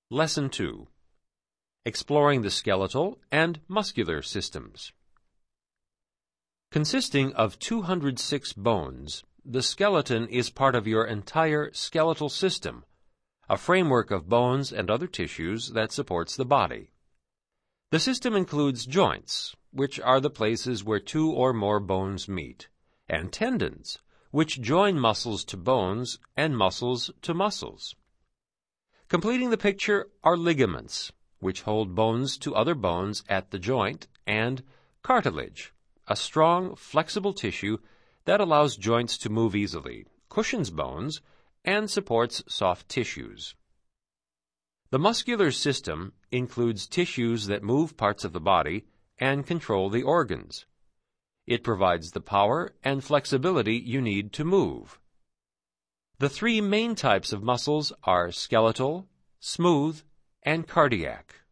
Lesson 2. Exploring the skeletal and muscular systems. Consisting of 206 bones, the skeleton is part of your entire skeletal system, a framework of bones and other tissues that supports the body. The system includes joints, which are the places where two or more bones meet, and tendons, which join muscles to bones and muscles to muscles. Completing the picture are ligaments, which hold bones to other bones at the joint, and cartilage, a strong, flexible tissue that allows joints to move easily, cushions bones, and supports soft tissues. The muscular system includes tissues that move parts of the body and control the organs. It provides the power and flexibility you need to move. The three main types of muscles are skeletal, smooth, and cardiac.